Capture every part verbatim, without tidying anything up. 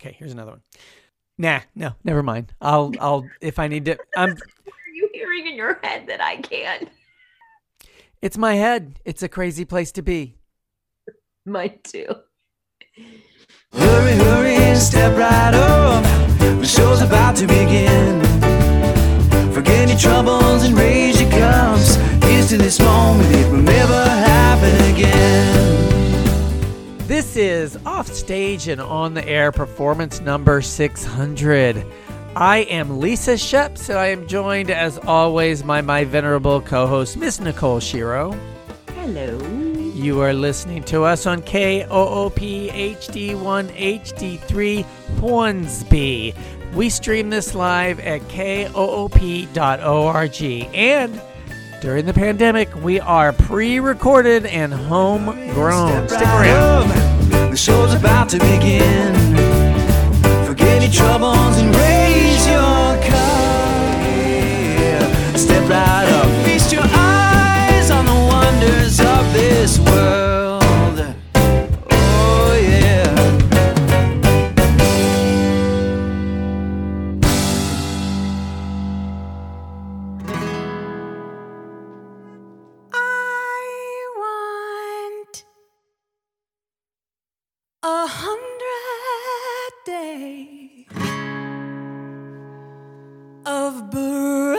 Okay, here's another one. Nah, no, never mind. I'll, I'll, if I need to, I'm. What are you hearing in your head that I can't? It's my head. It's a crazy place to be. Mine too. Hurry, hurry, step right up. The show's about to begin. Forget your troubles and raise your cups. Here's to this moment, it will never happen again. This is Offstage and On the Air performance number six hundred. I am Lisa Sheps, and I am joined, as always, by my venerable co-host, Miss Nicole Shiro. Hello. You are listening to us on K O O P H D one H D three Hornsby. We stream this live at K O O P dot org. And during the pandemic, we are pre-recorded and homegrown. Stick around. The show's about to begin. Forget your troubles and raise your cup. Yeah. Step right up. Feast your eyes on the wonders of this world. Oh, yeah. I want a hundred days of bright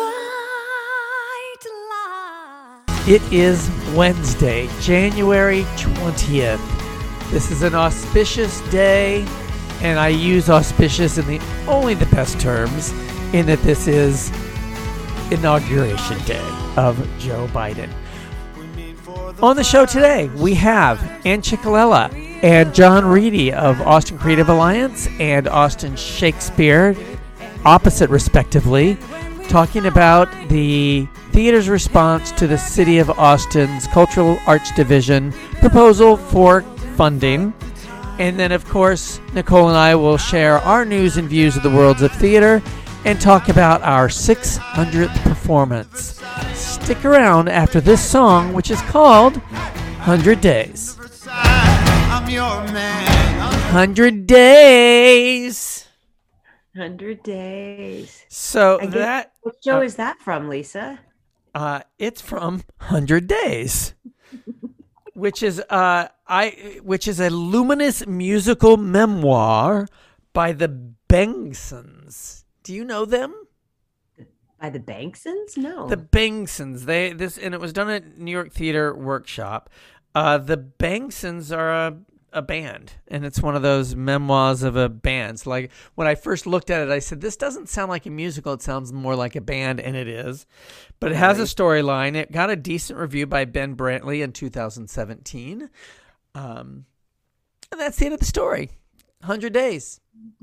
light. It is Wednesday, January twentieth. This is an auspicious day, and I use auspicious in the only the best terms, in that this is Inauguration Day of Joe Biden. On the show today, we have Ann Ciccolella and John Reedy of Austin Creative Alliance and Austin Shakespeare, opposite respectively, talking about the theater's response to the City of Austin's Cultural Arts Division proposal for funding. And then, of course, Nicole and I will share our news and views of the worlds of theater and talk about our six hundredth performance. Stick around after this song, which is called one hundred Days. I'm your man. one hundred Days. one hundred days. So I guess- that What show uh, is that from, Lisa? uh, it's from one hundred Days, which is uh I which is a luminous musical memoir by the Bengsons. Do you know them? By the Banksons? No. The Bengsons. They this and it was done at New York Theater Workshop. Uh, the Bengsons are a, a band, and it's one of those memoirs of a band. So like when I first looked at it, I said, "This doesn't sound like a musical. It sounds more like a band," and it is. But it has a storyline. It got a decent review by Ben Brantley in two thousand seventeen. Um, and that's the end of the story. one hundred Days.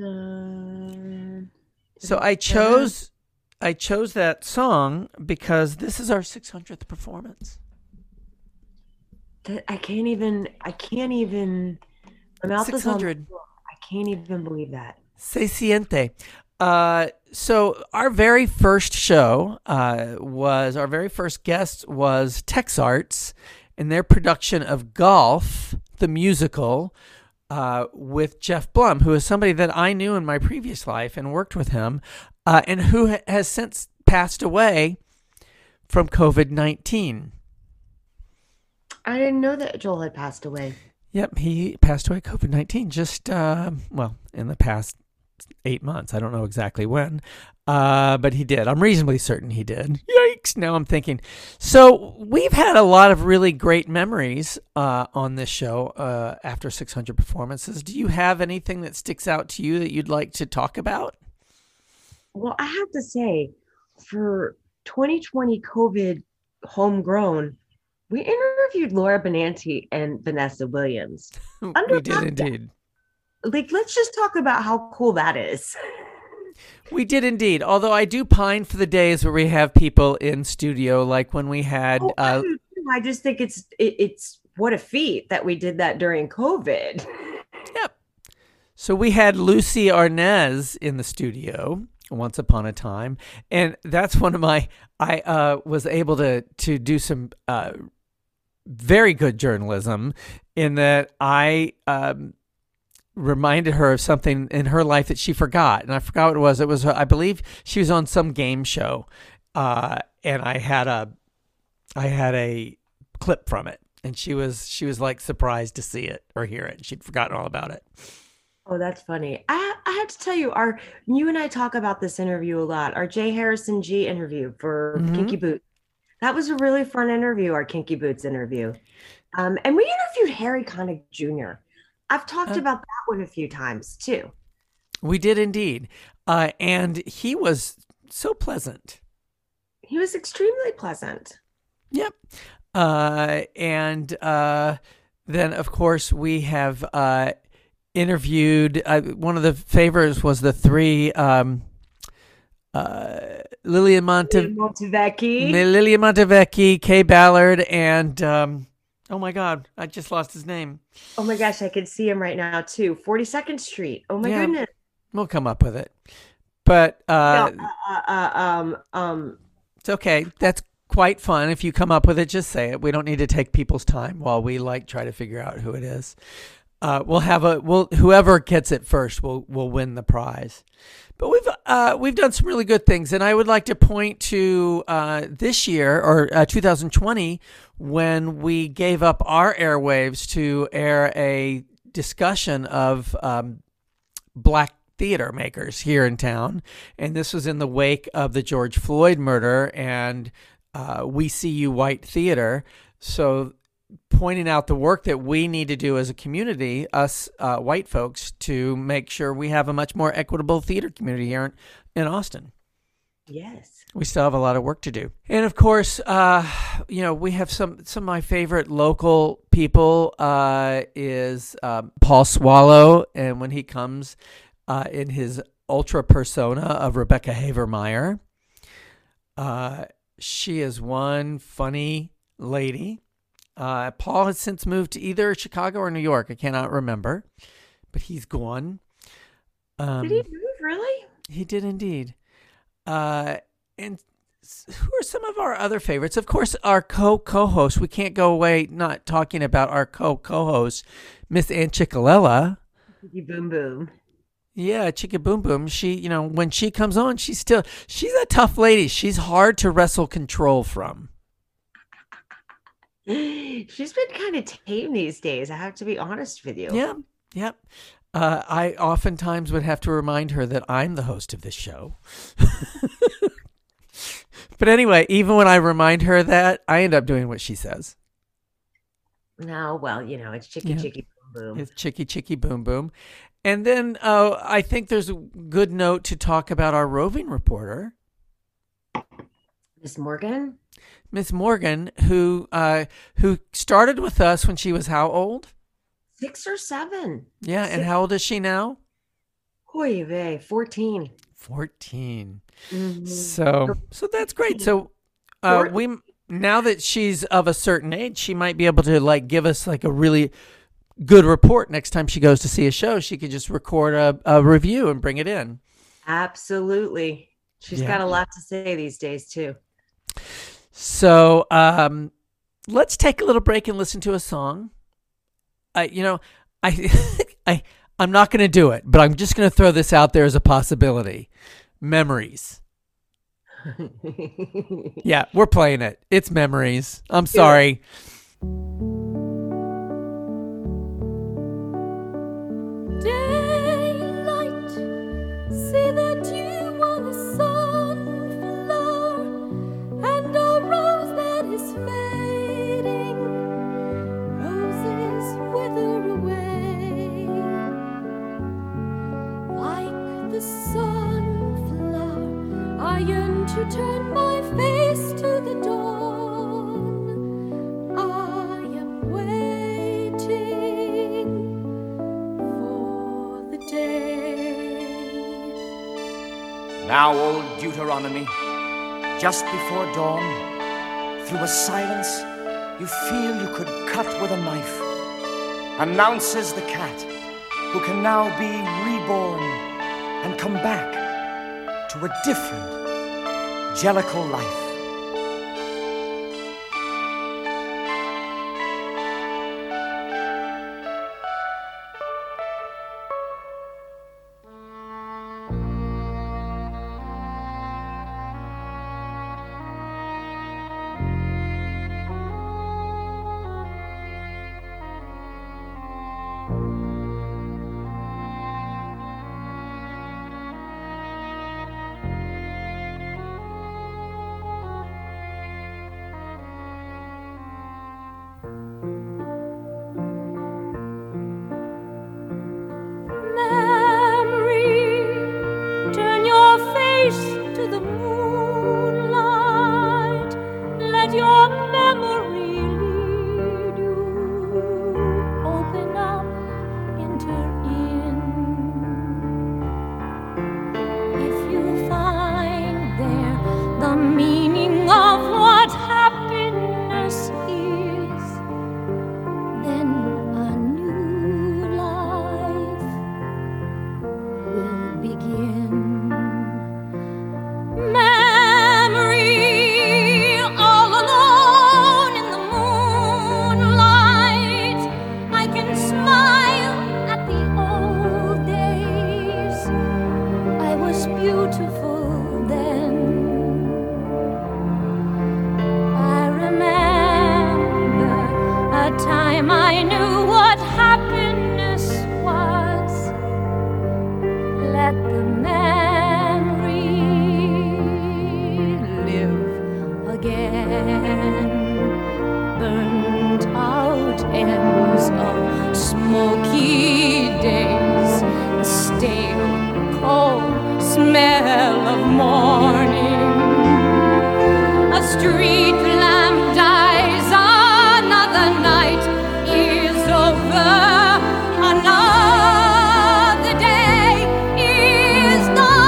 Dun, So I chose I chose that song because this is our six hundredth performance. That- I can't even. I can't even. My mouth is on the six hundred. floor. I can't even believe that. Se siente. Uh, so our very first show uh, was, our very first guest was Tex Arts in their production of Golf, the musical, uh, with Jeff Blum, who is somebody that I knew in my previous life and worked with him, uh, and who ha- has since passed away from covid nineteen. I didn't know that Joel had passed away. Yep, he passed away covid nineteen just, uh, well, in the past eight months. I don't know exactly when, uh, but he did. I'm reasonably certain he did. Yikes, now I'm thinking. So we've had a lot of really great memories uh, on this show uh, after six hundred performances. Do you have anything that sticks out to you that you'd like to talk about? Well, I have to say, for twenty twenty COVID homegrown, we interviewed Laura Benanti and Vanessa Williams. Under We did lockdown. indeed. Like, let's just talk about how cool that is. We did indeed. Although I do pine for the days where we have people in studio, like when we had. Oh, I, Uh, do too. I just think it's it, it's what a feat that we did that during COVID. Yep. So we had Lucy Arnaz in the studio once upon a time, and that's one of my. I uh, was able to to do some uh, very good journalism in that I um, reminded her of something in her life that she forgot, and I forgot what it was. It was, I believe, she was on some game show, uh, and I had a, I had a clip from it, and she was she was like surprised to see it or hear it. She'd forgotten all about it. Oh, that's funny. I I have to tell you, our you and I talk about this interview a lot. Our Jay Harrison G interview for Mhm. Kinky Boots. That was a really fun interview, our Kinky Boots interview. Um, and we interviewed Harry Connick Junior I've talked Uh, about that one a few times too. We did indeed, uh, and he was so pleasant. He was extremely pleasant. Yep. Uh, and uh, then, of course, we have uh, interviewed. Uh, one of the favorites was the three um, uh, Lillian Monte, Montevecchi. Lillian Montevecchi, Kay Ballard, and um, oh my God, I just lost his name. Oh my gosh, I can see him right now too. forty-second Street. Oh my Yeah. goodness. We'll come up with it, but uh, No, uh, uh, um, um, it's okay. That's quite fun. If you come up with it, just say it. We don't need to take people's time while we like try to figure out who it is. Uh, we'll have a we'll whoever gets it first will will win the prize. But we've uh, we've done some really good things, and I would like to point to uh, this year or uh, two thousand twenty when we gave up our airwaves to air a discussion of um, black theater makers here in town, and this was in the wake of the George Floyd murder and uh, We See You White Theater. So pointing out the work that we need to do as a community, us uh, white folks, to make sure we have a much more equitable theater community here in, in Austin. yes. We still have a lot of work to do. And of course, uh, you know, we have some, some of my favorite local people uh, is um, Paul Swallow. And when he comes uh, in his ultra persona of Rebecca Havermeyer, uh, she is one funny lady. Uh, Paul has since moved to either Chicago or New York. I cannot remember, but he's gone. Um, Did he move really? He did indeed. Uh, and s- who are some of our other favorites? Of course, our co co-host. We can't go away not talking about our co co-host, Miss Ann Chickalella. Boom boom. Yeah, Chicka Boom Boom. She, you know, when she comes on, she's still she's a tough lady. She's hard to wrestle control from. She's been kind of tame these days. I have to be honest with you. Yeah, yep. Uh, I oftentimes would have to remind her that I'm the host of this show. But anyway, even when I remind her that, I end up doing what she says. No, well, you know, it's chicky Yeah. chicky boom boom. It's Chicky Chicky Boom Boom. And then uh, I think there's a good note to talk about our roving reporter, Miss Morgan. Miss Morgan, who uh, who started with us when she was how old? Six or seven. Yeah, and Six. how old is she now? Oy vey, fourteen. fourteen. Mhm. So so that's great. So uh, we now that she's of a certain age, she might be able to like give us like a really good report next time she goes to see a show. She could just record a, a review and bring it in. Absolutely. She's Yeah. got a lot to say these days too. So um, let's take a little break and listen to a song. I, you know, I, I, I'm not going to do it, but I'm just going to throw this out there as a possibility. Memories. Yeah, we're playing it. It's Memories. I'm sorry. Daylight, see that you want a sunflower and a rose that is fading. Roses wither away like the sunflower. I yearn to turn my face to the dawn. I am waiting for the day. Now, old Deuteronomy, just before dawn, through a silence you feel you could cut with a knife, announces the cat who can now be reborn and come back to a different Jellicle life. begin. Memory, all alone in the moonlight, I can smile at the old days. I was beautiful then. I remember a time I knew what happiness was. Let the memory live again. Burnt out ends of smoky days, the stale, cold smell of morning. A street lamp dies, another night is over, another day is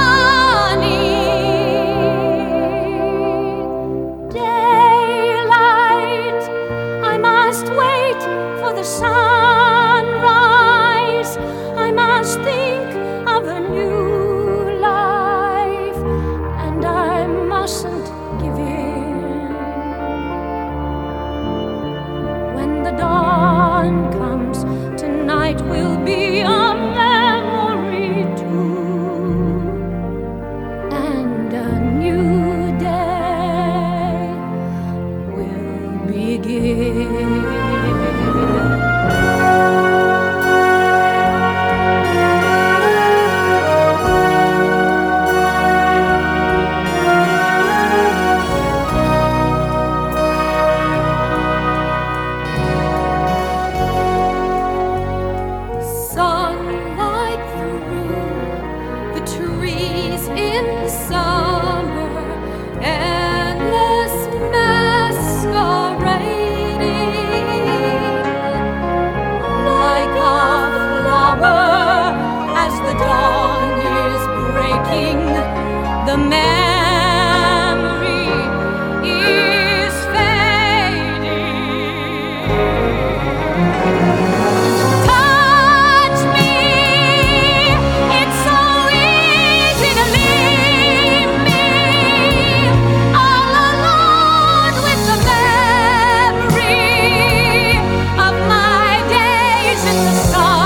dawning. Daylight, I must wait for the sunrise. I must think of a new life, and I mustn't give in. When the dawn comes, tonight will be a memory too, and a new day will begin. Sunlight through the trees in summer, endless masquerading, like a flower as the dawn is breaking. The memory is fading. Touch me, it's so easy to leave me all alone with the memory of my days in the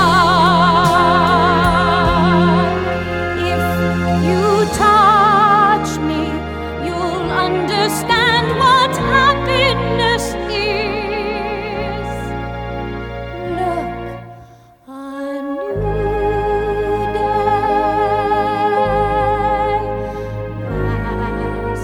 sun. If you touch me, you'll understand what happiness is. Look, a new day has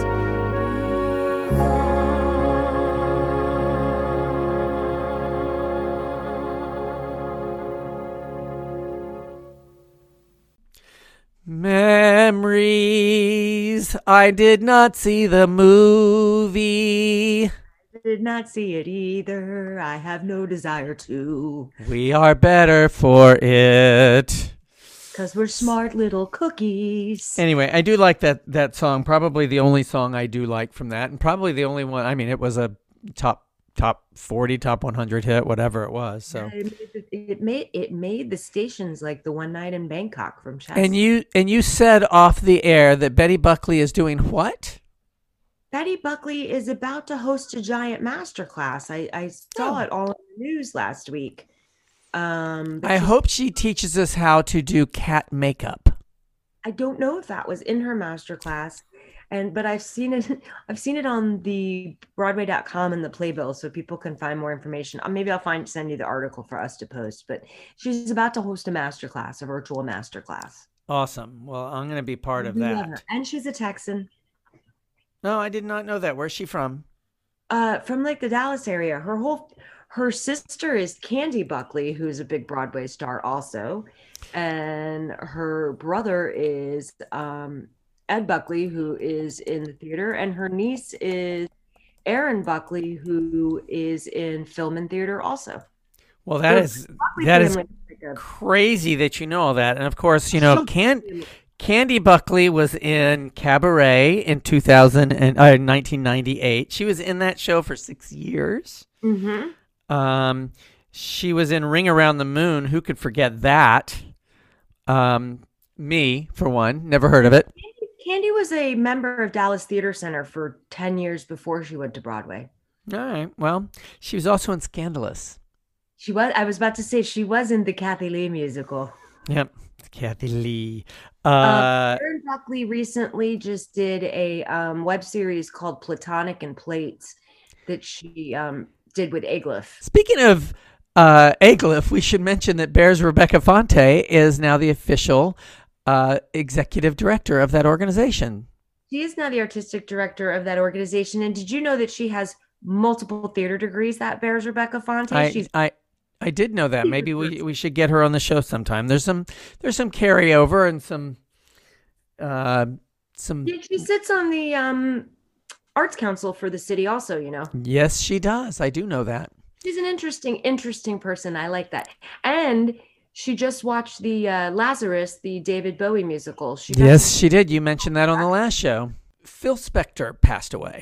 Memories. I did not see the movie. Did not see it either. I have no desire to. We are better for it. Because we're smart little cookies. Anyway, I do like that that song. Probably the only song I do like from that, and probably the only one. I mean, it was a top top forty, top one hundred hit, whatever it was. So, It made, the- it made it made the stations like the one night in Bangkok from Chess. and you and you said off the air that Betty Buckley is doing what? Betty Buckley is about to host a giant masterclass. I, I saw Oh. it all in the news last week. Um, but I she's- hope she teaches us how to do cat makeup. I don't know if that was in her masterclass, and but I've seen it. I've seen it on the Broadway dot com and the Playbill, so people can find more information. Uh, Maybe I'll find send you the article for us to post. But she's about to host a masterclass, a virtual masterclass. Awesome. Well, I'm going to be part of We love that. her. And she's a Texan, No, I did not know that. Where's she from? uh, from like the Dallas area. Her whole her sister is Candy Buckley, who's a big Broadway star also, and her brother is um, Ed Buckley, who is in the theater, and her niece is Erin Buckley, who is in film and theater also. Well, that The is Buckley that is family is like a- crazy that you know all that. And of course, you know, So- Can Candy Buckley was in Cabaret in two thousand and uh, nineteen ninety-eight. She was in that show for six years. Mhm. Um, she was in Ring Around the Moon. Who could forget that? Um, Me, for one, never heard of it. Candy, Candy was a member of Dallas Theater Center for ten years before she went to Broadway. All right. Well, she was also in Scandalous. She was, I was about to say, she was in the Kathy Lee musical. Yep. Kathy Lee. Uh, Uh, Erin Buckley recently just did a um, web series called Platonic and Plates that she um, did with Aglyph. speaking of uh, Aglyph, we should mention that Bear's Rebecca Fonte is now the official uh, executive director of that organization. She is now the artistic director of that organization. And did you know that she has multiple theater degrees, that bears Rebecca Fonte? I, She's I I did know that. Maybe we, we should get her on the show sometime. There's some there's some carryover and some uh some Yeah, she sits on the um, Arts Council for the city also, you know. Yes, she does. I do know that. She's an interesting, interesting person. I like that. And she just watched the uh, Lazarus, the David Bowie musical. She Yes, she did. You mentioned that on the last show. Phil Spector passed away.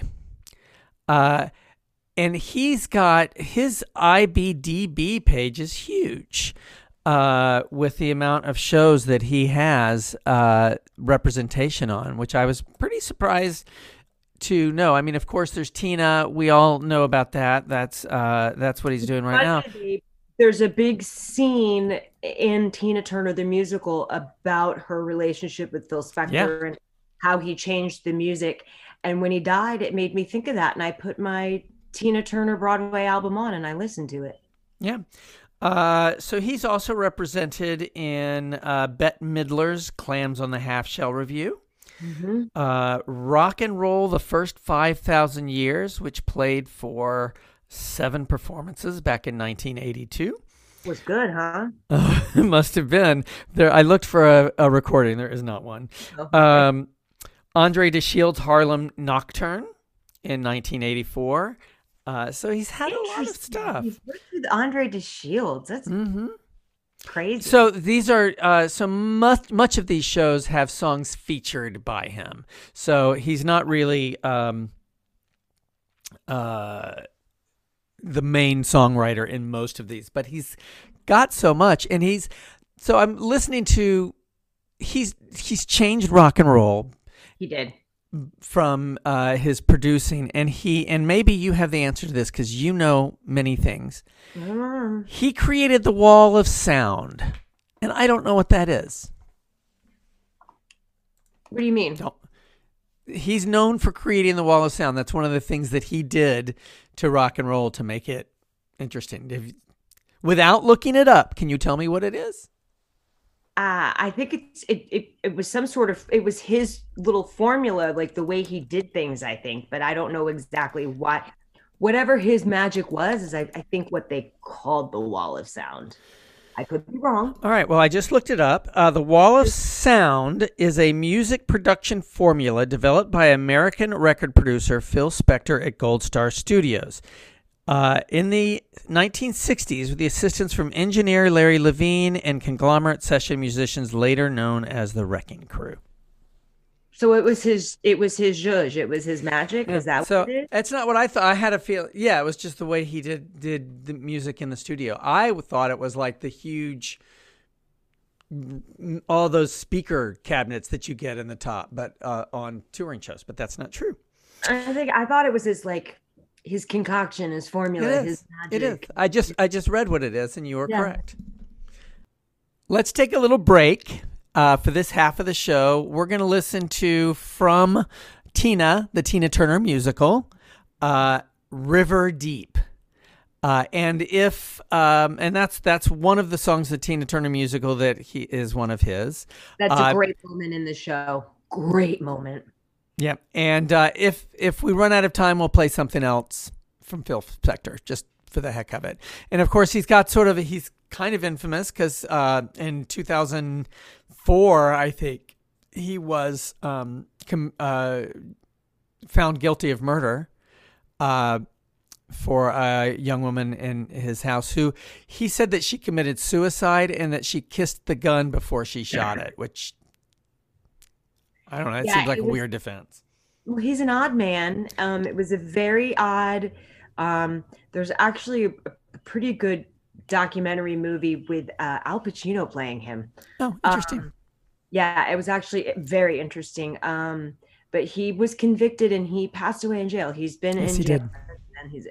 Uh and he's got his I B D B page is huge. Uh, with the amount of shows that he has uh, representation on, which I was pretty surprised to know. I mean, of course, there's Tina. We all know about that. That's uh, that's what he's doing right now. There's a big scene in Tina Turner the musical about her relationship with Phil Spector Yeah. and how he changed the music. And when he died, it made me think of that. And I put my Tina Turner Broadway album on and I listened to it. Yeah. Uh, so he's also represented in uh, Bette Midler's Clams on the Half Shell Review. Mm-hmm. Uh, Rock and Roll the First five thousand Years, which played for seven performances back in nineteen eighty-two. Was good, huh? Uh, it must have been. There. I looked for a, a recording. There is not one. Oh. Um, Andre de Shield's Harlem Nocturne in nineteen eighty-four. Uh, so he's had a lot of Interesting. stuff. He's worked with Andre de Shields. That's Mm-hmm. crazy. So these are uh, so much much of these shows have songs featured by him. So he's not really um, uh, the main songwriter in most of these, but he's got so much, and he's so I'm listening to he's he's changed rock and roll He did. from uh, his producing, and he and maybe you have the answer to this because you know many things. Mm. He created the wall of sound, and I don't know what that is. What do you mean? No. He's known for creating the wall of sound. That's one of the things that he did to rock and roll to make it interesting. If, without looking it up, can you tell me what it is? Uh, I think it's it, it it was some sort of it was his little formula, like the way he did things, I think, but I don't know exactly what whatever his magic was is I, I think what they called the wall of sound. I could be wrong. All right. Well, I just looked it up. Uh, the Wall of Sound is a music production formula developed by American record producer Phil Spector at Gold Star Studios. Uh, in the nineteen sixties, with the assistance from engineer Larry Levine and conglomerate session musicians later known as the Wrecking Crew. So it was his it was his zhuzh, it was his magic. Is that so what it is? it's not what I thought. I had a feel. Yeah, it was just the way he did did the music in the studio. I thought it was like the huge, all those speaker cabinets that you get in the top, but uh, on touring shows. But that's not true. I think I thought it was his like his concoction, his formula, It is. his magic. It is. I just I just read what it is, and you were Yeah. correct. Let's take a little break. Uh, for this half of the show, we're going to listen to from Tina, the Tina Turner musical, uh, River Deep. Uh, and if um, and that's that's one of the songs of the Tina Turner musical that he is one of his. That's Uh, a great moment in the show. Great moment. Yeah. And uh, if if we run out of time, we'll play something else from Phil Spector, just for the heck of it. And of course, he's got sort of a, he's kind of infamous because uh, in two thousand four, I think he was um, com- uh, found guilty of murder uh, for a young woman in his house who he said that she committed suicide and that she kissed the gun before she shot it, which I don't know. It Yeah, seems like it a was- weird defense. Well, he's an odd man. Um, it was a very odd. Um, there's actually a, a pretty good documentary movie with uh, Al Pacino playing him. Oh, interesting. Um, Yeah, it was actually very interesting. Um, but he was convicted and he passed away in jail. He's been Yes, in he jail did. and he's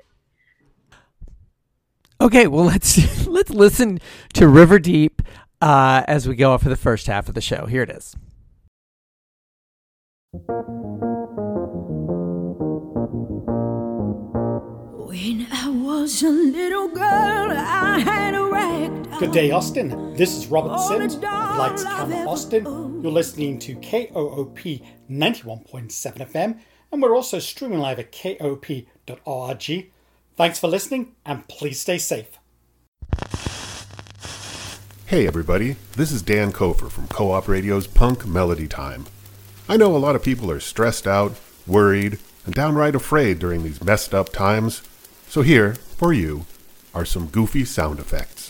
Okay, well let's let's listen to River Deep uh, as we go for the first half of the show. Here it is. When I was a little girl, I had a rag doll. Good day, Austin. This is Robert Oh, Sims of the doll Lights I've Camera ever Austin. owned. You're listening to K O O P ninety-one point seven F M, and we're also streaming live at K O P dot org. Thanks for listening, and please stay safe. Hey everybody, this is Dan Kofer from Co-op Radio's Punk Melody Time. I know a lot of people are stressed out, worried, and downright afraid during these messed up times. So here, for you, are some goofy sound effects.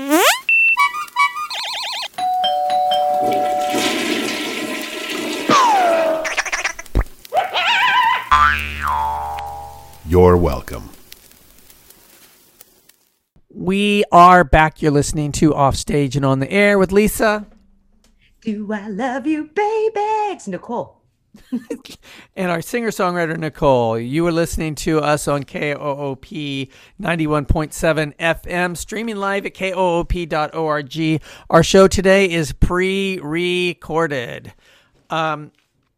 You're welcome. We are back. You're listening to Offstage and On the Air with Lisa. Do I love you, baby? It's Nicole. And our singer-songwriter, Nicole. You were listening to us on K O O P ninety-one point seven F M, streaming live at K O O P dot org. Our show today is pre-recorded. Um,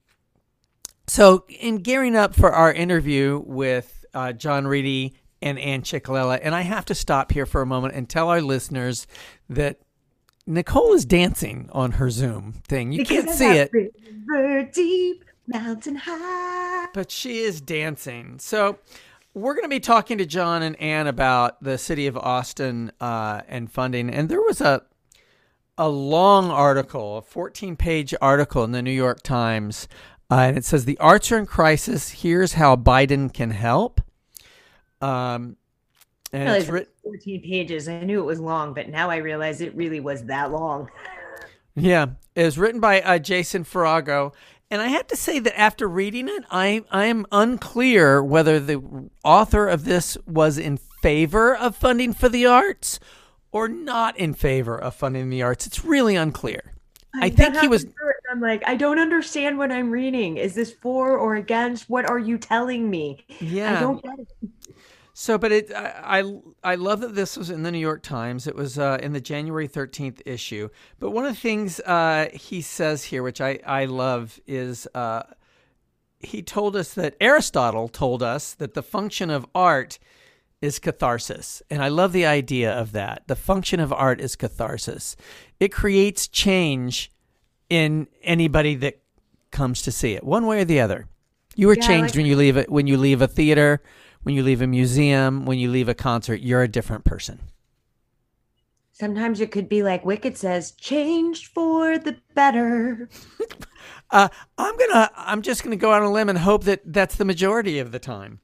so in gearing up for our interview with uh, John Reedy and Ann Ciccolella, and I have to stop here for a moment and tell our listeners that Nicole is dancing on her Zoom thing. You Because can't I see got it. River deep, mountain high. But she is dancing. So we're going to be talking to John and Ann about the city of Austin uh, and funding. And there was a a long article, a fourteen-page article in the New York Times, uh, and it says, "The arts are in crisis. Here's how Biden can help." Um, and Really, it's written. fourteen pages. I knew it was long, but now I realize it really was that long. Yeah, it was written by uh, Jason Farago, and I have to say that after reading it, I I am unclear whether the author of this was in favor of funding for the arts or not in favor of funding the arts. It's really unclear. I That think he was. happened first. I'm like, I don't understand what I'm reading. Is this for or against? What are you telling me? Yeah. I don't get it. So, but it, I, I, I love that this was in the New York Times. It was uh, in the January thirteenth issue. But one of the things uh, he says here, which I, I love, is uh, he told us that Aristotle told us that the function of art is catharsis. And I love the idea of that. The function of art is catharsis. It creates change in anybody that comes to see it, one way or the other. You were Yeah, I changed like when you leave it, when you leave a theater, when you leave a museum, when you leave a concert. You're a different person. Sometimes it could be like Wicked says, changed for the better. Uh, I'm gonna. I'm just gonna go out on a limb and hope that that's the majority of the time.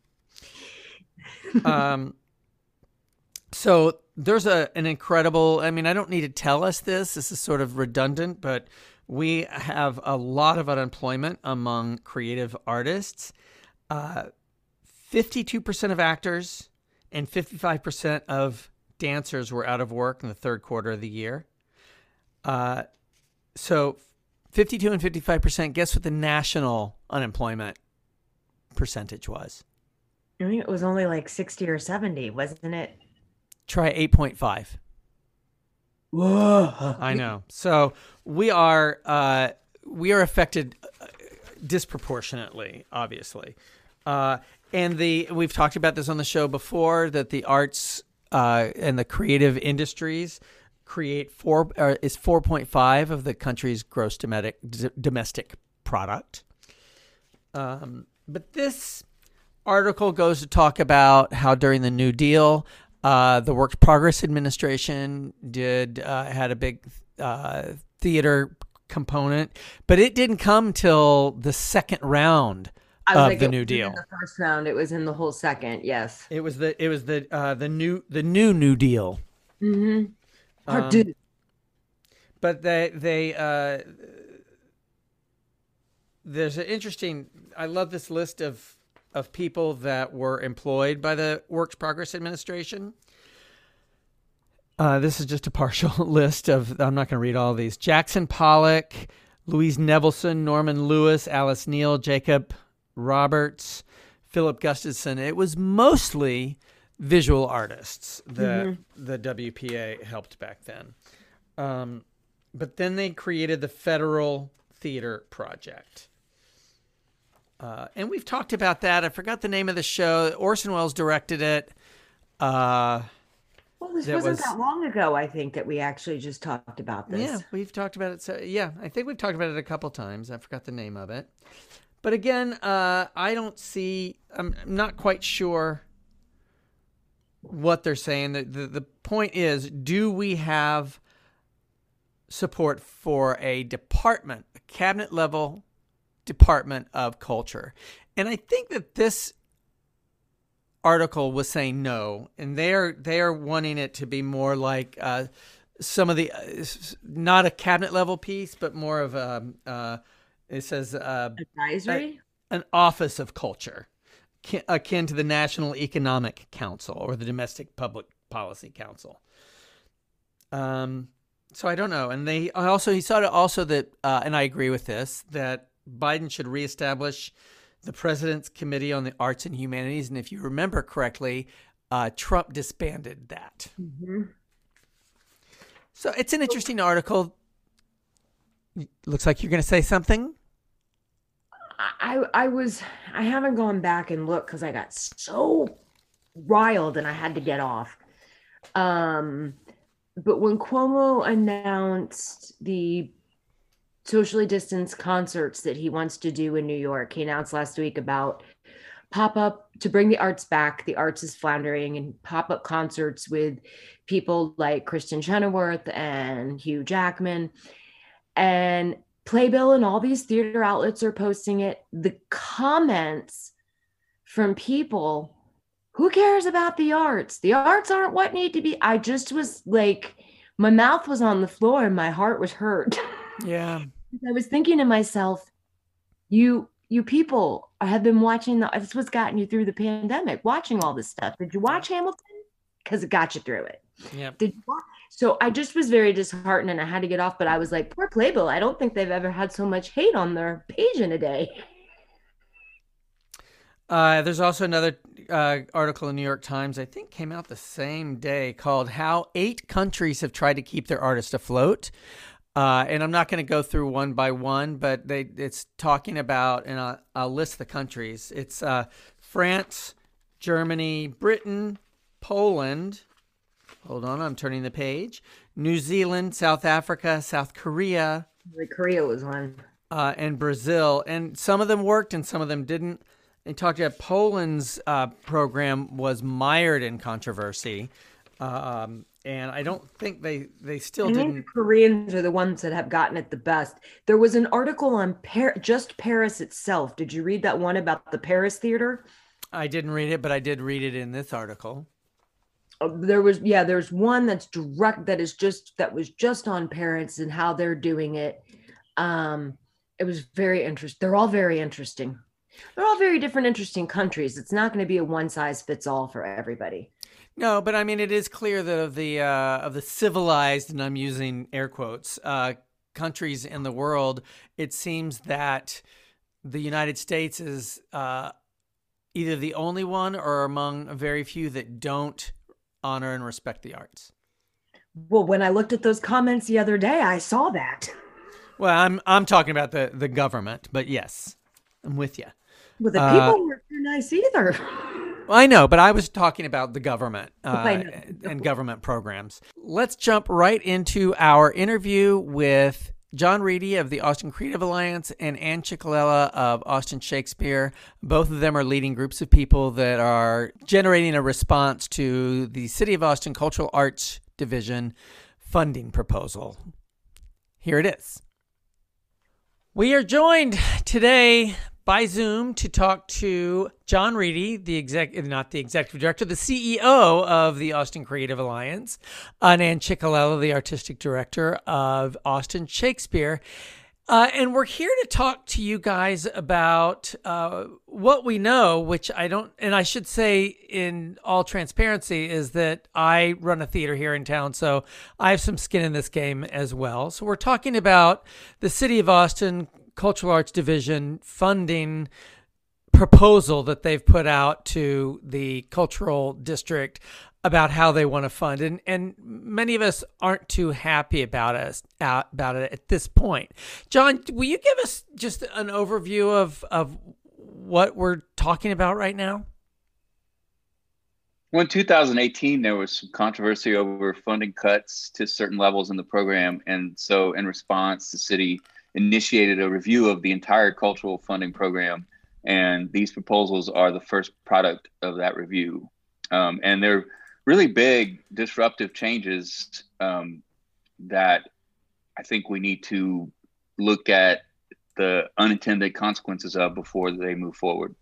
Um. So there's a an incredible. I mean, I don't need to tell us this. This is sort of redundant, but we have a lot of unemployment among creative artists. Uh, fifty-two percent of actors and fifty-five percent of dancers were out of work in the third quarter of the year. Uh, so fifty-two and fifty-five percent. Guess what the national unemployment percentage was? I think it was only like sixty or seventy, wasn't it? Try eight point five. Whoa. I know. So we are uh, we are affected disproportionately, obviously. Uh, and the we've talked about this on the show before, that the arts uh, and the creative industries create four uh, is four point five of the country's gross domestic domestic product. Um, but this article goes to talk about how during the New Deal, uh, the Works Progress Administration did uh, had a big uh, theater component, but it didn't come till the second round I was of like, the it New wasn't in Deal. the first round, it was in the whole second. Yes. It was the it was the uh, the new the new New Deal. Mm-hmm. Um, Dude. But they they uh, there's an interesting. I love this list of of people that were employed by the Works Progress Administration. Uh, this is just a partial list of. I'm not going to read all of these. Jackson Pollock, Louise Nevelson, Norman Lewis, Alice Neal, Jacob Roberts, Philip Gustafson. It was mostly visual artists that mm-hmm. the W P A helped back then. Um, but then they created the Federal Theater Project. Uh, and we've talked about that. I forgot the name of the show. Orson Welles directed it. Uh, well, this wasn't was, that long ago, I think, that we actually just talked about this. Yeah, we've talked about it. So, yeah, I think we've talked about it a couple times. I forgot the name of it. But again, uh, I don't see, I'm not quite sure what they're saying. The, the, the point is, do we have support for a department, a cabinet level Department of Culture? And I think that this article was saying no, and they're they're wanting it to be more like uh, some of the uh, not a cabinet level piece, but more of a uh, it says uh, advisory, a, an office of culture, akin to the National Economic Council or the Domestic Public Policy Council. Um, so I don't know, and they also he said also that, uh, and I agree with this, that Biden should reestablish the President's Committee on the Arts and Humanities. And if you remember correctly, uh, Trump disbanded that. Mm-hmm. So it's an interesting article. Looks like you're going to say something. I I was, I haven't gone back and looked because I got so riled and I had to get off. Um, but when Cuomo announced the socially distanced concerts that he wants to do in New York, he announced last week about pop-up to bring the arts back. The arts is floundering, and pop-up concerts with people like Kristen Chenoweth and Hugh Jackman. And Playbill and all these theater outlets are posting it. The comments from people, who cares about the arts? The arts aren't what need to be. I just was like, my mouth was on the floor and my heart was hurt. Yeah. I was thinking to myself, you you people have been watching, the, this was gotten you through the pandemic, watching all this stuff. Did you watch Hamilton? Because it got you through it. Yeah. Did you watch? So I just was very disheartened and I had to get off, but I was like, poor Playbill. I don't think they've ever had so much hate on their page in a day. Uh, there's also another uh, article in New York Times, I think came out the same day, called How Eight Countries Have Tried to Keep Their Artists Afloat. Uh, and I'm not going to go through one by one, but they it's talking about, and I'll, I'll list the countries. It's uh, France, Germany, Britain, Poland. Hold on, I'm turning the page. New Zealand, South Africa, South Korea. Korea was one. Uh, and Brazil. And some of them worked and some of them didn't. They talked about Poland's uh, program was mired in controversy. Um, and I don't think they, they still I didn't. think the Koreans are the ones that have gotten it the best. There was an article on Par- just Paris itself. Did you read that one about the Paris Theater? I didn't read it, but I did read it in this article. Uh, there was, yeah, there's one that's direct, that is just, that was just on Paris and how they're doing it. Um, it was very interesting. They're all very interesting. They're all very different, interesting countries. It's not going to be a one size fits all for everybody. No, but I mean, it is clear that of the uh, of the civilized, and I'm using air quotes, uh, countries in the world, it seems that the United States is uh, either the only one or among very few that don't honor and respect the arts. Well, when I looked at those comments the other day, I saw that. Well, I'm I'm talking about the, the government, but yes, I'm with you. Well, the uh, people weren't too nice either. I know, but I was talking about the government uh, I know. and government programs. Let's jump right into our interview with John Reedy of the Austin Creative Alliance and Ann Ciccolella of Austin Shakespeare. Both of them are leading groups of people that are generating a response to the City of Austin Cultural Arts Division funding proposal. Here it is. We are joined today by Zoom to talk to John Reedy, the exec, not the executive director, the C E O of the Austin Creative Alliance, and Ann Ciccolella, the artistic director of Austin Shakespeare. Uh, and we're here to talk to you guys about uh, what we know, which I don't, and I should say in all transparency, is that I run a theater here in town, so I have some skin in this game as well. So we're talking about the City of Austin Cultural Arts Division funding proposal that they've put out to the cultural district about how they want to fund, and and many of us aren't too happy about us uh, about it at this point. John, will you give us just an overview of of what we're talking about right now? Well, in two thousand eighteen, there was some controversy over funding cuts to certain levels in the program, and so in response, the city initiated a review of the entire cultural funding program, and these proposals are the first product of that review, um, and they're really big, disruptive changes um, that I think we need to look at the unintended consequences of before they move forward.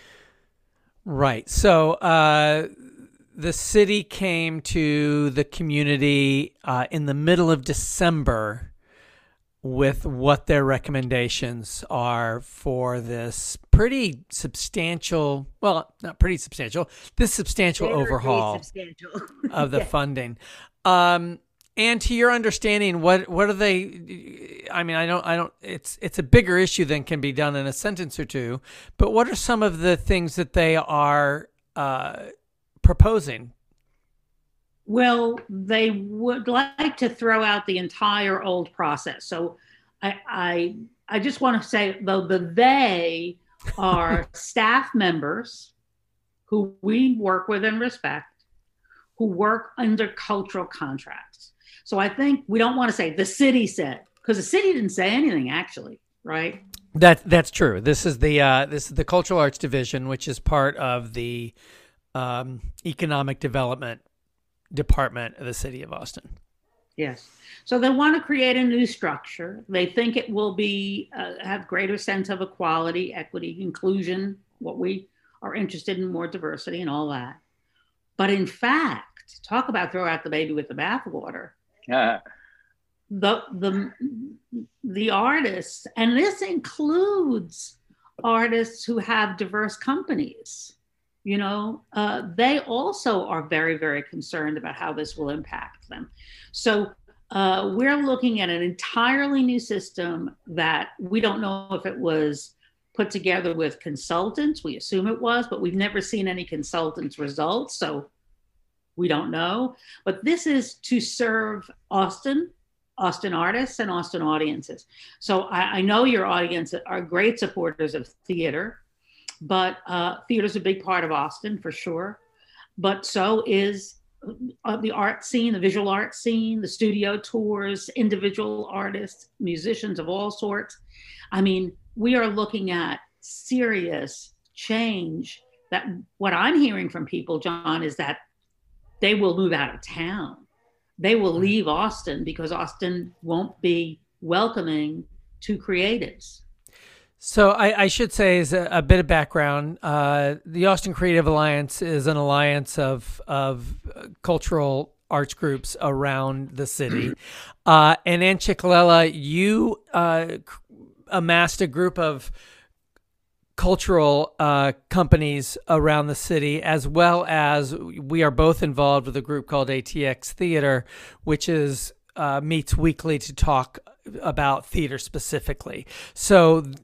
Right. So uh, the city came to the community uh, in the middle of December with what their recommendations are for this pretty substantial, well, not pretty substantial, this substantial Very overhaul substantial. of the yeah. funding. Um, and to your understanding, what what are they? I mean, I don't, I don't. It's it's a bigger issue than can be done in a sentence or two. But what are some of the things that they are uh, proposing? Well, they would like to throw out the entire old process. So I I, I just want to say, though, the they are staff members who we work with and respect, who work under cultural contracts. So I think we don't want to say the city said, because the city didn't say anything, actually, right? That that's true. This is the uh, this is the Cultural Arts Division, which is part of the um, Economic Development Department of the City of Austin. Yes. So they want to create a new structure. They think it will be uh, have greater sense of equality, equity, inclusion, what we are interested in, more diversity and all that. But in fact, talk about throw out the baby with the bathwater. Yeah. The the the artists, and this includes artists who have diverse companies. You know, uh, they also are very, very concerned about how this will impact them. So uh, we're looking at an entirely new system that we don't know if it was put together with consultants. We assume it was, but we've never seen any consultants' results, so we don't know. But this is to serve Austin, Austin artists, and Austin audiences. So I, I know your audience are great supporters of theater. But uh, theater is a big part of Austin, for sure. But so is uh, the art scene, the visual art scene, the studio tours, individual artists, musicians of all sorts. I mean, we are looking at serious change. That what I'm hearing from people, John, is that they will move out of town. They will leave Austin because Austin won't be welcoming to creatives. So I, I should say, as a, a bit of background, uh, the Austin Creative Alliance is an alliance of of cultural arts groups around the city. Uh, and Ann Cicolella, you uh, amassed a group of cultural uh, companies around the city, as well as we are both involved with a group called A T X Theater, which is uh, meets weekly to talk about theater specifically. So th-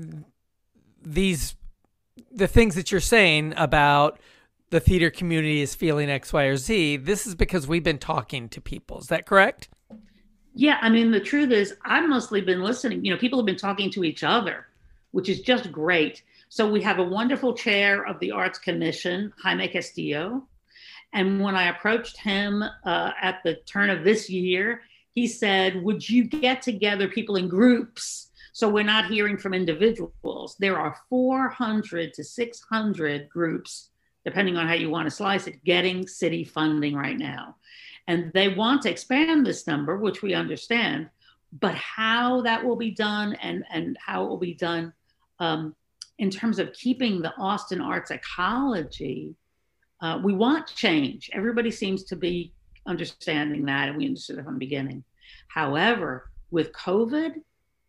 these, the things that you're saying about the theater community is feeling X, Y, or Z, this is because we've been talking to people. Is that correct? Yeah. I mean, the truth is I've mostly been listening. You know, people have been talking to each other, which is just great. So we have a wonderful chair of the Arts Commission, Jaime Castillo. And when I approached him uh, at the turn of this year, he said, would you get together people in groups so we're not hearing from individuals? There are four hundred to six hundred groups, depending on how you want to slice it, getting city funding right now. And they want to expand this number, which we understand, but how that will be done and, and how it will be done um, in terms of keeping the Austin arts ecology, uh, we want change. Everybody seems to be understanding that, and we understood it from the beginning. However, with COVID,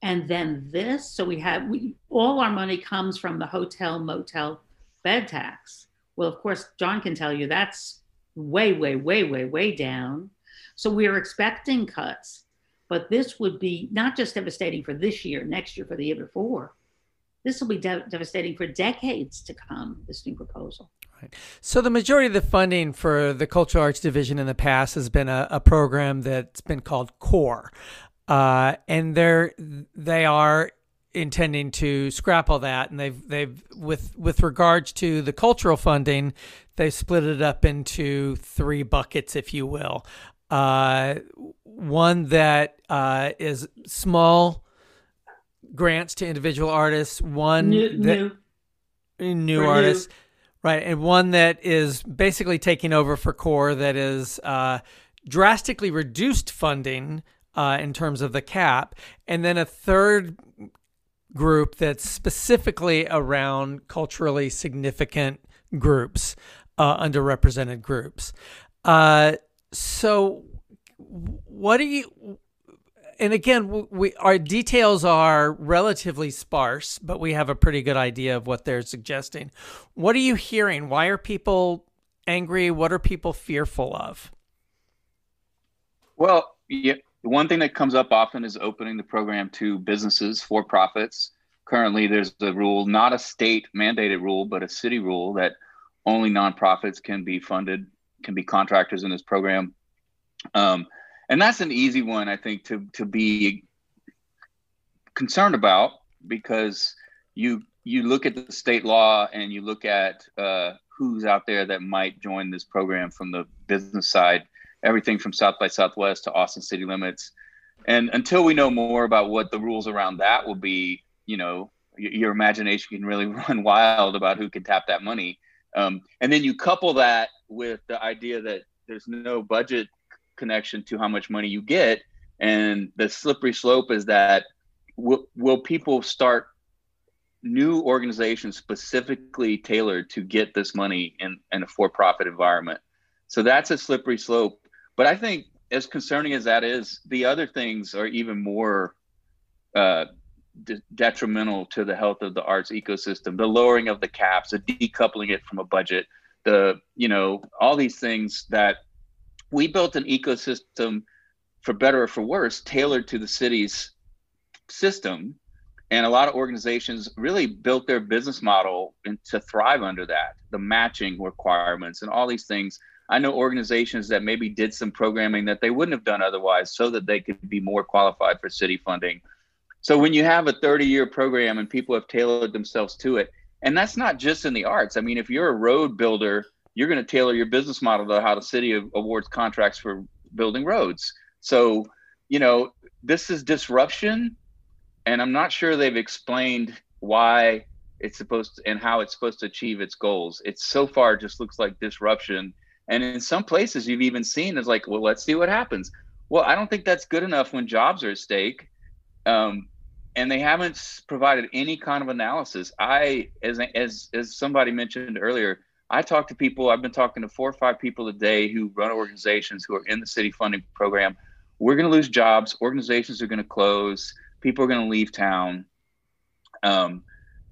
and then this. So we have, we, all our money comes from the hotel, motel, bed tax. Well, of course, John can tell you that's way, way, way, way, way down. So we are expecting cuts, but this would be not just devastating for this year, next year, for the year before. This will be de- devastating for decades to come, this new proposal. Right. So the majority of the funding for the Cultural Arts Division in the past has been a, a program that's been called CORE. Uh, and they're, they are intending to scrap all that. And they've, they've with, with regards to the cultural funding, they split it up into three buckets, if you will. Uh, one that uh, is small grants to individual artists, one new, that, new, new artists, new. Right, and one that is basically taking over for CORE, that is uh, drastically reduced funding uh, in terms of the cap, and then a third group that's specifically around culturally significant groups, uh, underrepresented groups. Uh, so what do you, and again, we, our details are relatively sparse, but we have a pretty good idea of what they're suggesting. What are you hearing? Why are people angry? What are people fearful of? Well, yeah, the one thing that comes up often is opening the program to businesses, for profits. Currently, there's a rule, not a state mandated rule, but a city rule, that only nonprofits can be funded, can be contractors in this program. Um, and that's an easy one, I think, to, to be concerned about, because you you look at the state law and you look at uh, who's out there that might join this program from the business side, everything from South by Southwest to Austin City Limits. And until we know more about what the rules around that will be, you know, your, your imagination can really run wild about who can tap that money. Um, and then you couple that with the idea that there's no budget connection to how much money you get. And the slippery slope is that will, will people start new organizations specifically tailored to get this money in, in a for-profit environment? So that's a slippery slope. But I think, as concerning as that is, the other things are even more uh, de- detrimental to the health of the arts ecosystem. The lowering of the caps, the decoupling it from a budget, the, you know, all these things that we built an ecosystem, for better or for worse, tailored to the city's system. And a lot of organizations really built their business model in, to thrive under that, the matching requirements and all these things. I know organizations that maybe did some programming that they wouldn't have done otherwise so that they could be more qualified for city funding. So when you have a thirty year program and people have tailored themselves to it, and that's not just in the arts. I mean, if you're a road builder, you're going to tailor your business model to how the city awards contracts for building roads. So, you know, this is disruption, and I'm not sure they've explained why it's supposed to and how it's supposed to achieve its goals. It so far just looks like disruption. And in some places you've even seen is like, well, let's see what happens. Well, I don't think that's good enough when jobs are at stake. Um, and they haven't provided any kind of analysis. I, as, as, as somebody mentioned earlier, I talk to people, I've been talking to four or five people a day who run organizations who are in the city funding program. We're going to lose jobs. Organizations are going to close. People are going to leave town. Um,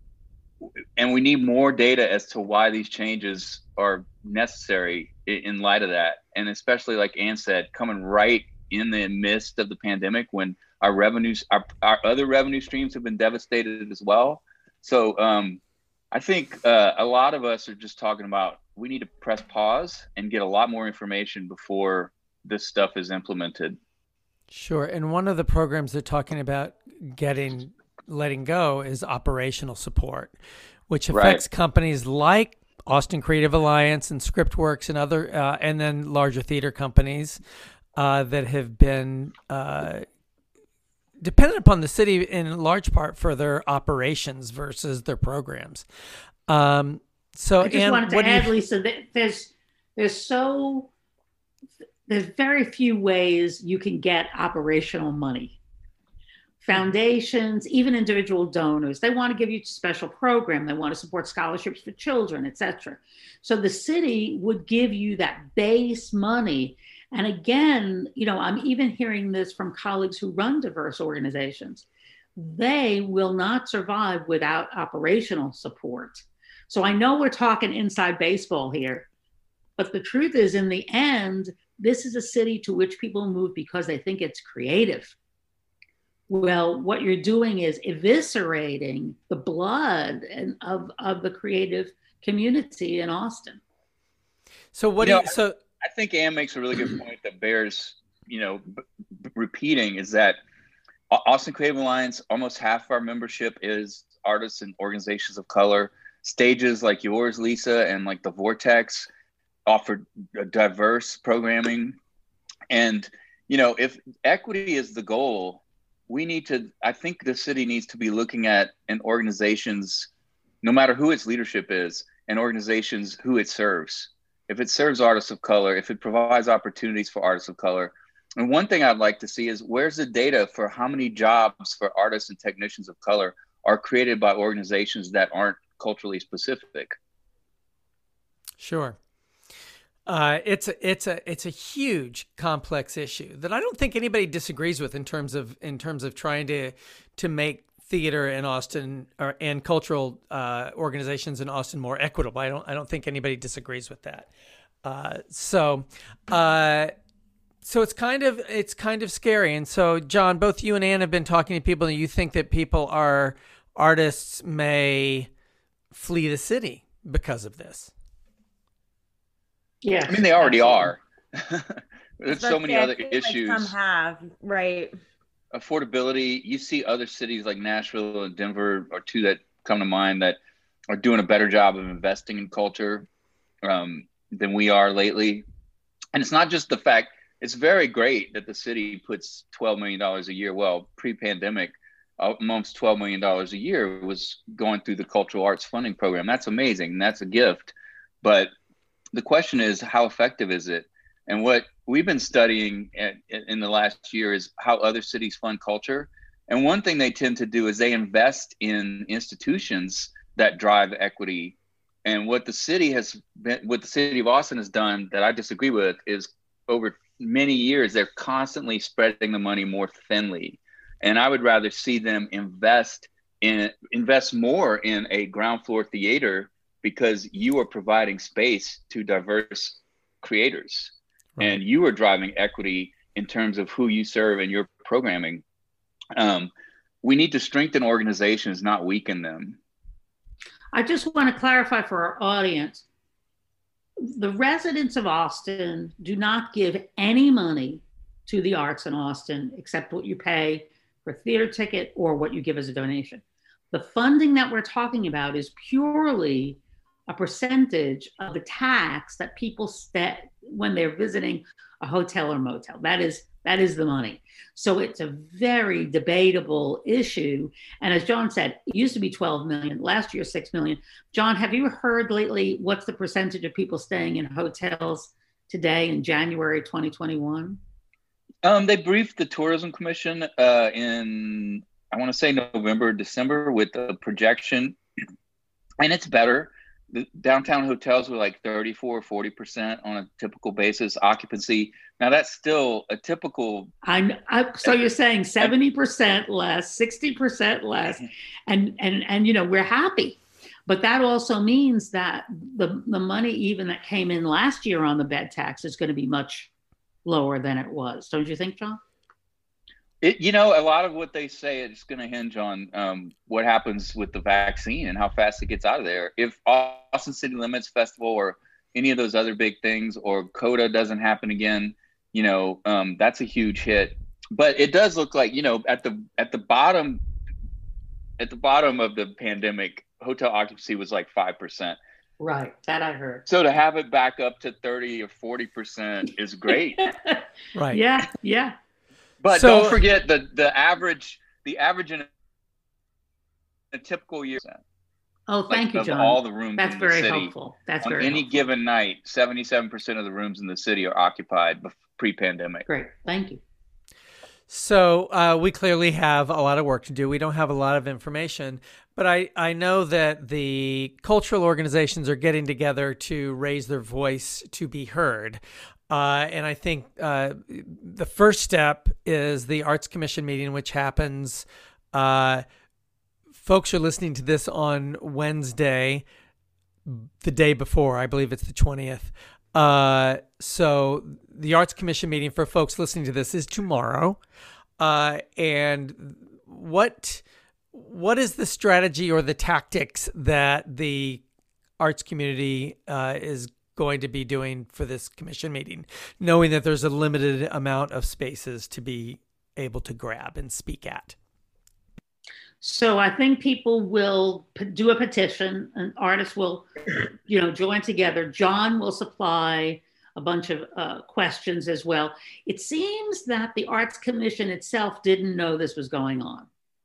and we need more data as to why these changes are necessary in light of that. And especially, like Ann said, coming right in the midst of the pandemic when our revenues, our, our other revenue streams have been devastated as well. So um, I think uh, a lot of us are just talking about, we need to press pause and get a lot more information before this stuff is implemented. Sure. And one of the programs they're talking about getting, letting go is operational support, which affects right. companies like Austin Creative Alliance and Scriptworks and other, uh, and then larger theater companies uh, that have been uh, dependent upon the city in large part for their operations versus their programs. Um, so, I just Ann, wanted to what add, do you... Lisa, that there's there's so there's very few ways you can get operational money. Foundations, even individual donors, they want to give you a special program. They want to support scholarships for children, et cetera. So the city would give you that base money. And again, you know, I'm even hearing this from colleagues who run diverse organizations. they will not survive without operational support. So I know we're talking inside baseball here, but the truth is, in the end, this is a city to which people move because they think it's creative. Well, what you're doing is eviscerating the blood and of, of the creative community in Austin. So what You do know, you, so I think Ann makes a really good point that bears, you know, b- b- repeating is that Austin Creative Alliance, almost half of our membership is artists and organizations of color. Stages like yours, Lisa, and like the Vortex offer diverse programming. And, you know, if equity is the goal, we need to, I think the city needs to be looking at an organization's, no matter who its leadership is, and organizations who it serves. If it serves artists of color, if it provides opportunities for artists of color. And one thing I'd like to see is where's the data for how many jobs for artists and technicians of color are created by organizations that aren't culturally specific? Sure. Uh, it's a, it's a it's a huge complex issue that I don't think anybody disagrees with in terms of in terms of trying to to make theater in Austin or and cultural uh, organizations in Austin more equitable. I don't I don't think anybody disagrees with that. Uh, so. Uh, So it's kind of it's kind of scary. And so, John, both you and Ann have been talking to people, and you think that people are artists may flee the city because of this. Yeah, I mean, they already absolutely. are. There's so But many yeah, I other feel like issues. some have, right? Affordability. You see other cities like Nashville and Denver are two that come to mind that are doing a better job of investing in culture um, than we are lately. And it's not just the fact. It's very great that the city puts twelve million dollars a year. Well, pre-pandemic, almost twelve million dollars a year was going through the Cultural Arts Funding Program. That's amazing. And that's a gift. But the question is, how effective is it? And what we've been studying at, in the last year is how other cities fund culture. And one thing they tend to do is they invest in institutions that drive equity. And what the city has been, what the city of Austin has done that I disagree with is over many years, they're constantly spreading the money more thinly. And I would rather see them invest in invest more in a ground floor theater because you are providing space to diverse creators. Right. And you are driving equity in terms of who you serve in your programming. Um, we need to strengthen organizations, not weaken them. I just want to clarify for our audience. The residents of Austin do not give any money to the arts in Austin except what you pay for theater ticket or what you give as a donation. The funding that we're talking about is purely a percentage of the tax that people set when they're visiting a hotel or motel. That is that is the money. So it's a very debatable issue. And as John said, it used to be twelve million, last year six million. John, have you heard lately what's the percentage of people staying in hotels today in January twenty twenty-one? Um, they briefed the Tourism Commission uh, in, I want to say November, December with a projection, and it's better. The downtown hotels were like thirty-four, forty percent on a typical basis occupancy. Now that's still a typical. I, I so you're saying seventy percent less, sixty percent less, and and and you know we're happy, but that also means that the the money even that came in last year on the bed tax is going to be much lower than it was. Don't you think, John? It, you know, a lot of what they say is going to hinge on um, what happens with the vaccine and how fast it gets out of there. If Austin City Limits Festival or any of those other big things or CODA doesn't happen again, you know, um, that's a huge hit. But it does look like, you know, at the at the bottom, at the bottom of the pandemic, hotel occupancy was like five percent. Right, that I heard. So to have it back up to thirty or forty percent is great. Right. Yeah, yeah. But So- don't forget the the average the average in a typical year. Oh, thank like, you, of John. all the rooms That's in the very city, helpful. That's on very any helpful. given night, seventy-seven percent of the rooms in the city are occupied bef- pre-pandemic. Great, thank you. So uh, we clearly have a lot of work to do. We don't have a lot of information, but I, I know that the cultural organizations are getting together to raise their voice to be heard. Uh, and I think uh, the first step is the Arts Commission meeting, which happens Uh, folks are listening to this on Wednesday, the day before. I believe it's the twentieth. Uh, so the Arts Commission meeting for folks listening to this is tomorrow. Uh, and what what is the strategy or the tactics that the arts community uh, is going to be doing for this commission meeting, knowing that there's a limited amount of spaces to be able to grab and speak at? So I think people will p- do a petition, and artists will, you know, join together. John will supply a bunch of uh, questions as well. It seems that the Arts Commission itself didn't know this was going on.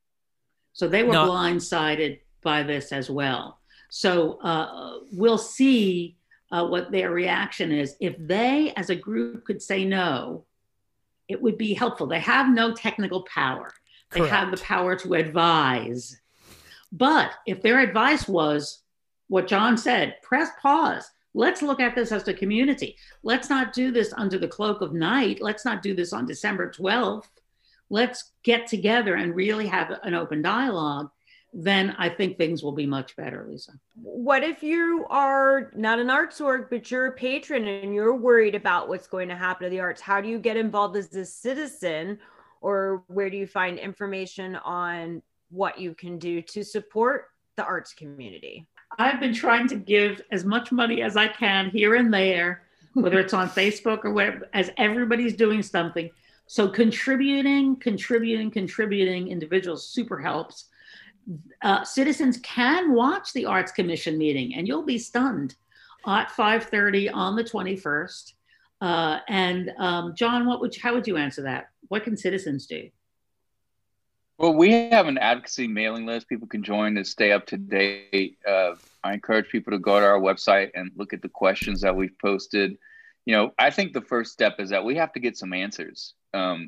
So they were No. blindsided by this as well. So uh, we'll see uh, what their reaction is. If they, as a group, could say no, it would be helpful. They have no technical power. They Correct. have the power to advise. But if their advice was what John said, press pause. Let's look at this as a community. Let's not do this under the cloak of night. Let's not do this on December twelfth. Let's get together and really have an open dialogue. Then I think things will be much better, Lisa. What if you are not an arts org, but you're a patron and you're worried about what's going to happen to the arts? How do you get involved as a citizen? Or where do you find information on what you can do to support the arts community? I've been trying to give as much money as I can here and there, whether it's on Facebook or whatever, as everybody's doing something. So contributing, contributing, contributing individuals super helps. Uh, citizens can watch the Arts Commission meeting, and you'll be stunned at five thirty on the twenty-first. Uh, and um, John, what would you, how would you answer that? What can citizens do? Well, we have an advocacy mailing list people can join to stay up to date. Uh, I encourage people to go to our website and look at the questions that we've posted. You know, I think the first step is that we have to get some answers. Um,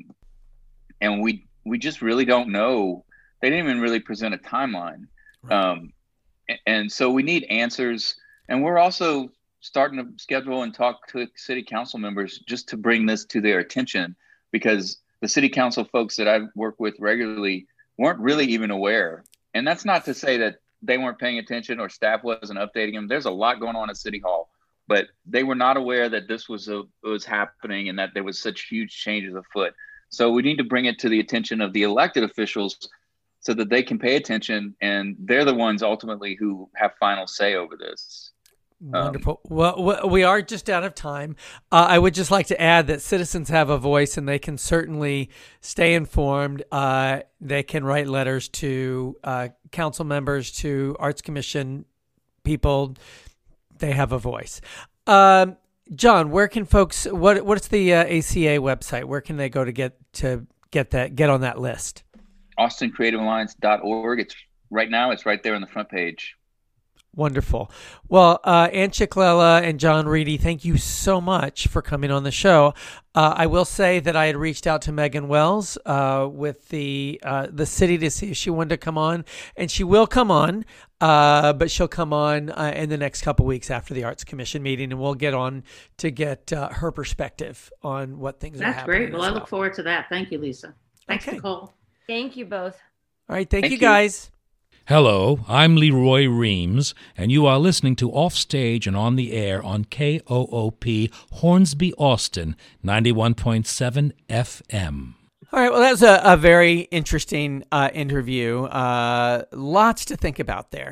and we we just really don't know. They didn't even really present a timeline. Right. Um, and so we need answers. And we're also starting to schedule and talk to city council members just to bring this to their attention, because the city council folks that I work with regularly weren't really even aware. And that's not to say that they weren't paying attention or staff wasn't updating them. There's a lot going on at City Hall, but they were not aware that this was a, was happening and that there was such huge changes afoot. So we need to bring it to the attention of the elected officials so that they can pay attention, and they're the ones ultimately who have final say over this. Wonderful. Um, well, we are just out of time. Uh, I would just like to add that citizens have a voice, and they can certainly stay informed. Uh, they can write letters to uh, council members, to Arts Commission people. They have a voice. Um, John, where can folks? What What's the uh, A C A website? Where can they go to get to get that get on that list? Austin Creative Alliance dot org. It's right now. It's right there on the front page. Wonderful. Well, uh, Ann Chiclella and John Reedy, thank you so much for coming on the show. Uh, I will say that I had reached out to Megan Wells uh, with the uh, the city to see if she wanted to come on, and she will come on, uh, but she'll come on uh, in the next couple weeks after the Arts Commission meeting, and we'll get on to get uh, her perspective on what things That's are happening. great. Well, as I look forward to that. Thank you, Lisa. Thanks, Okay. Nicole. Thank you both. All right. Thank, Thank you, you. guys. Hello, I'm Leroy Reams, and you are listening to Offstage and On the Air on K O O P Hornsby, Austin, ninety-one point seven F M. All right. Well, that was a, a very interesting uh, interview. Uh, lots to think about there.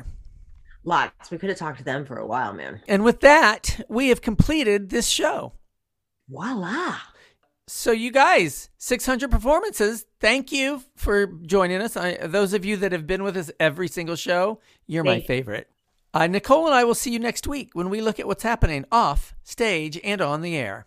Lots. We could have talked to them for a while, man. And with that, we have completed this show. Voila. So you guys, six hundred performances. Thank you for joining us. I, those of you that have been with us every single show, you're my Thank you. favorite. Uh, Nicole and I will see you next week when we look at what's happening off stage and on the air.